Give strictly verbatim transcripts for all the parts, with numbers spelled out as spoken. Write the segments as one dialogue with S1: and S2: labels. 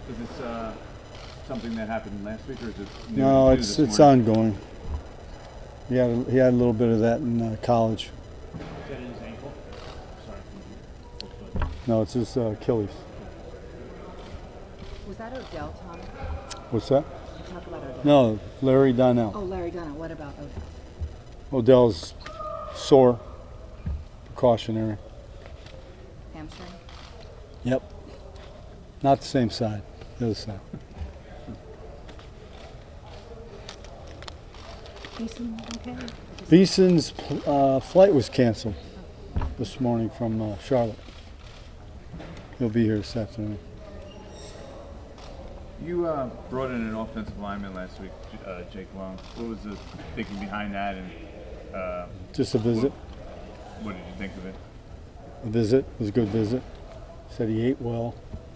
S1: Is this uh, something that happened last week, or is it new
S2: No,
S1: new
S2: it's
S1: this
S2: it's
S1: morning?
S2: ongoing. He had a, he had a little bit of that in uh, college.
S1: Is that in his ankle? Sorry.
S2: No, it's his uh, Achilles.
S3: Was that Odell, Tom?
S2: What's that?
S3: You talk about Odell.
S2: No, Larry Donnell.
S3: Oh, Larry Donnell. What about Odell?
S2: Odell's sore, precautionary.
S3: Hamstring?
S2: Yep. Not the same side, the other side.
S3: Beeson, okay?
S2: Beeson's uh, flight was canceled this morning from uh, Charlotte. He'll be here this afternoon.
S1: You uh, brought in an offensive lineman last week, uh, Jake Long. What was the thinking behind that, and uh,
S2: Just a visit.
S1: What, what did you think of it?
S2: A visit. It was a good visit. Said he ate well.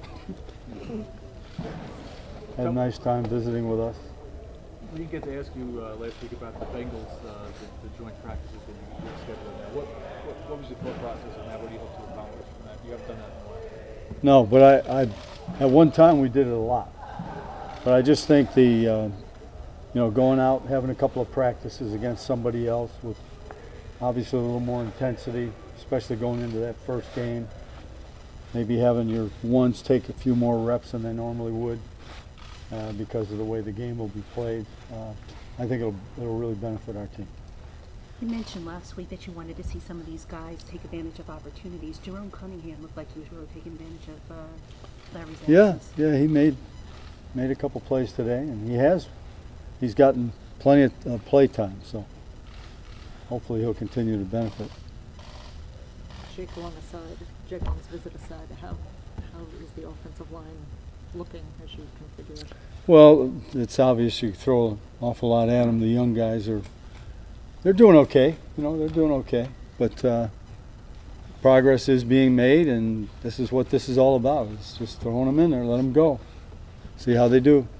S2: Had a nice time visiting with us.
S4: We didn't get to ask you uh, last week about the Bengals, uh, the, the joint practices that you, you scheduled now. What, what, what was your thought process on that? What do you hope to accomplish from that? You haven't done that in a while.
S2: No, but I, I, at one time we did it a lot. But I just think the, uh, you know, going out, having a couple of practices against somebody else with obviously a little more intensity, especially going into that first game. Maybe having your ones take a few more reps than they normally would uh, because of the way the game will be played. Uh, I think it'll, it'll really benefit our team.
S5: You mentioned last week that you wanted to see some of these guys take advantage of opportunities. Jerome Cunningham looked like he was really taking advantage of uh, Larry's
S2: Yeah,
S5: absence.
S2: yeah, he made made a couple plays today, and he has. He's gotten plenty of uh, play time, so hopefully he'll continue to benefit.
S6: Jake Long aside, Jake Long's visit aside, how how is the offensive line looking as you configure it?
S2: Well, it's obvious you throw an awful lot at them. The young guys are, they're doing okay. You know, they're doing okay. But uh, progress is being made, and this is what this is all about. It's just throwing them in there, let them go. See how they do.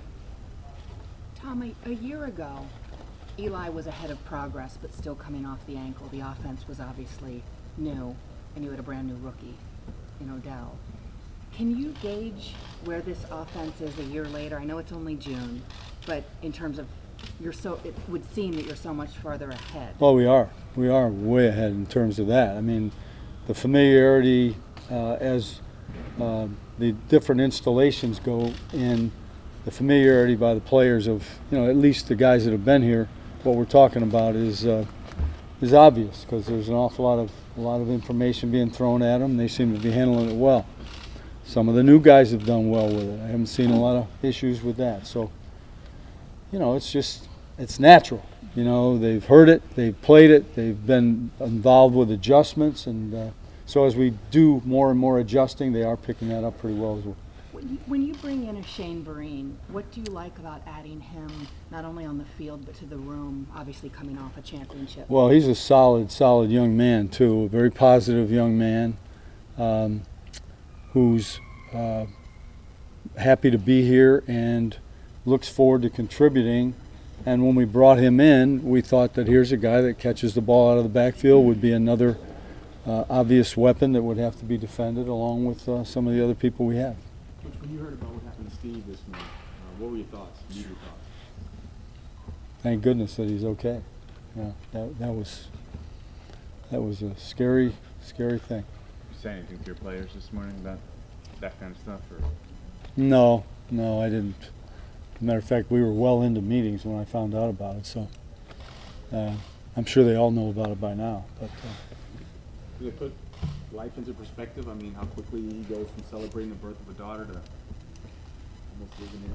S3: Tom, a, a year ago, Eli was ahead of progress, but still coming off the ankle. The offense was obviously new, and you had a brand new rookie in Odell. Can you gauge where this offense is a year later? I know it's only June, but in terms of you're so, it would seem that you're so much farther ahead.
S2: Well, we are. We are way ahead in terms of that. I mean, the familiarity uh, as uh, the different installations go in, the familiarity by the players of, you know, at least the guys that have been here, what we're talking about is uh, is obvious because there's an awful lot of a lot of information being thrown at them. They seem to be handling it well. Some of the new guys have done well with it. I haven't seen a lot of issues with that. So, you know, it's just, it's natural. You know, they've heard it, they've played it, they've been involved with adjustments, and uh, so as we do more and more adjusting, they are picking that up pretty well as well.
S3: When you, when you bring in a Shane Vereen, what do you like about adding him not only on the field but to the room, obviously coming off a championship?
S2: Well, he's a solid, solid young man too, a very positive young man. Um, who's uh, happy to be here and looks forward to contributing. And when we brought him in, we thought that here's a guy that catches the ball out of the backfield, would be another uh, obvious weapon that would have to be defended along with uh, some of the other people we have.
S4: Coach, when you heard about what happened to Steve this morning, uh, what were your thoughts, immediate thoughts?
S2: Thank goodness that he's okay. Yeah, that, that was that was a scary, scary thing.
S1: Did you say anything to your players this morning about that kind of stuff, or?
S2: No, no, I didn't. As a matter of fact, we were well into meetings when I found out about it, so uh, I'm sure they all know about it by now. But uh,
S7: Does it put life into perspective? I mean, how quickly he goes from celebrating the birth of a daughter to almost losing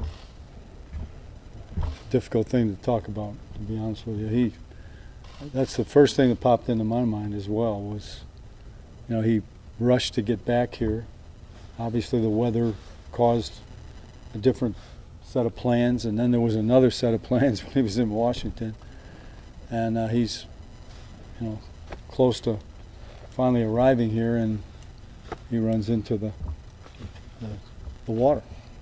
S7: it?
S2: difficult thing to talk about, to be honest with you. He, that's the first thing that popped into my mind as well was, you know, he rushed to get back here. Obviously the weather caused a different set of plans, and then there was another set of plans when he was in Washington. And uh, he's, you know, close to finally arriving here, and he runs into the the, the water.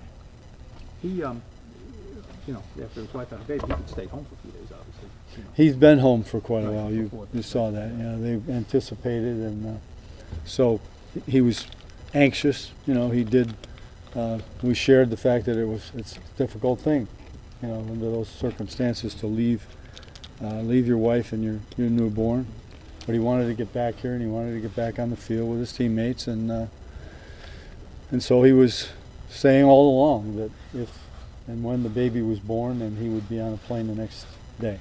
S4: He, um, you know, after his wife had a baby, he could stay home for a few days, obviously. You know.
S2: He's been home for quite a
S4: Right,
S2: while. You,
S4: before
S2: you
S4: this.
S2: saw that. Yeah, they anticipated, and uh, so he was anxious. You know, he did uh, we shared the fact that it was it's a difficult thing, you know, under those circumstances to leave uh, leave your wife and your your newborn. But he wanted to get back here, and he wanted to get back on the field with his teammates, and uh, and so he was saying all along that if and when the baby was born, then he would be on a plane the next day.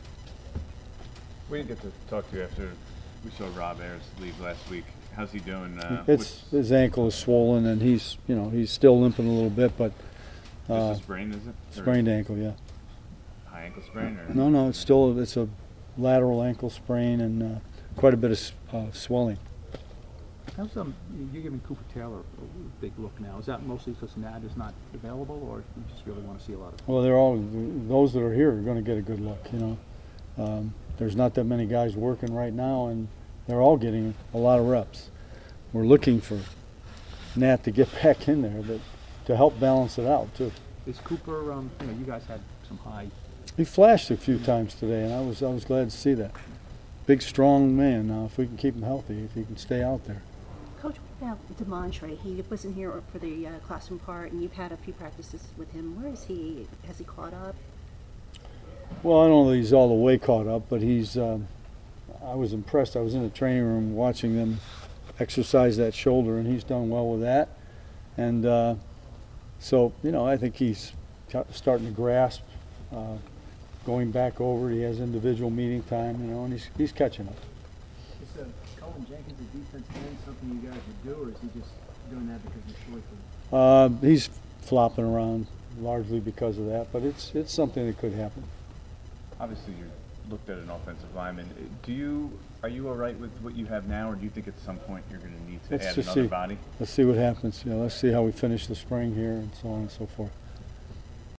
S1: We didn't get to talk to you after we saw Rob Ayers leave last week. How's he doing? Uh,
S2: It's his ankle is swollen, and he's you know he's still limping a little bit, but uh,
S1: just a sprain, is it? Or
S2: sprained ankle, yeah.
S1: high ankle sprain? Or?
S2: No, no, it's still it's a lateral ankle sprain and uh, quite a bit of s- uh, swelling.
S7: How's, um, you're giving Cooper Taylor a big look now. Is that mostly because Nat is not available, or you just really want to see a lot of him?
S2: Well, they're all those that are here are going to get a good look. You know, um, there's not that many guys working right now, and they're all getting a lot of reps. We're looking for Nat to get back in there, but to help balance it out too.
S7: Is Cooper, um, you know, you guys had some high,
S2: He flashed a few times today, and I was I was glad to see that. Big, strong man. Now, if we can keep him healthy, if he can stay out there.
S5: Coach, what about DeMontre? He wasn't here for the uh, classroom part, and you've had a few practices with him. Where is he? Has he caught up?
S2: Well, I don't know that he's all the way caught up, but he's. Um, I was impressed. I was in the training room watching them exercise that shoulder, and he's done well with that. And uh, so, you know, I think he's ca- starting to grasp, uh, going back over. He has individual meeting time, you know, and he's he's catching up.
S8: Is uh, Colin Jenkins a defensive end something you guys would do, or is he just doing that because he's short for
S2: Uh, he's flopping around largely because of that, but it's it's something that could happen.
S1: Obviously, you looked at an offensive lineman. Do you are you all right with what you have now, or do you think at some point you're going to need to
S2: Let's
S1: add
S2: just
S1: another
S2: see.
S1: body?
S2: Let's see what happens. You know, let's see how we finish the spring here and so on and so forth.